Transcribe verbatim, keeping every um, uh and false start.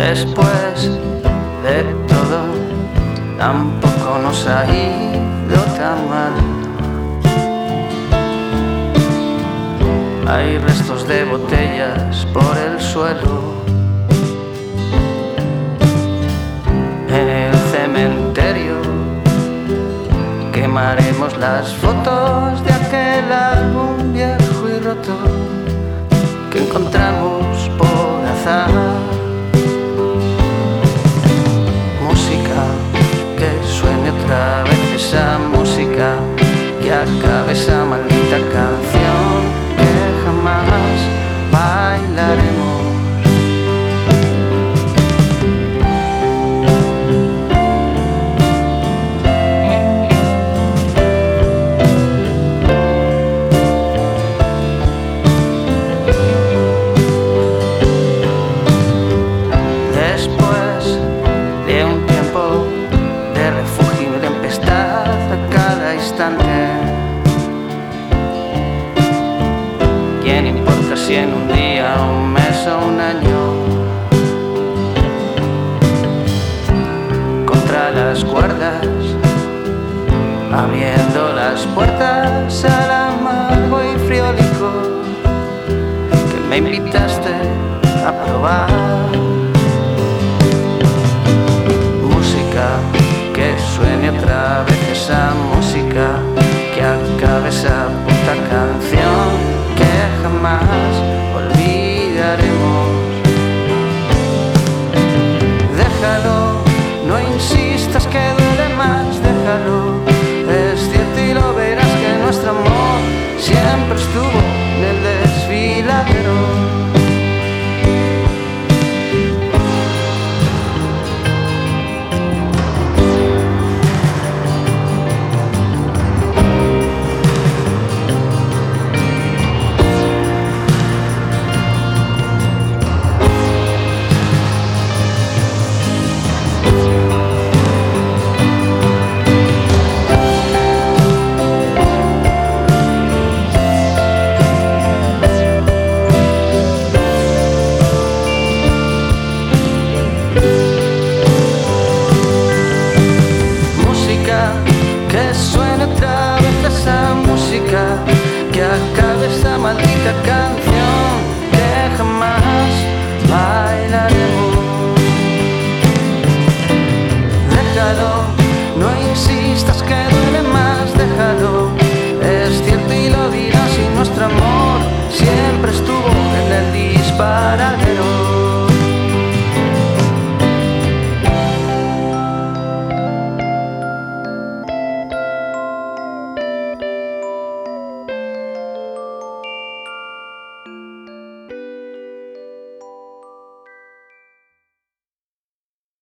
Después de todo, tampoco nos ha ido tan mal. Hay restos de botellas por el suelo. En el cementerio quemaremos las fotos de aquel álbum viejo y roto que encontramos por azar. Música, que suene otra vez esa música, que acabe esa maldita canción que jamás bailaremos. ¿Quién importa si en un día, un mes o un año? Contra las cuerdas, abriendo las puertas al amargo y frío licor que me invitaste a probar. Música, que suene otra vez esa música, que acabe esa puta canción que jamás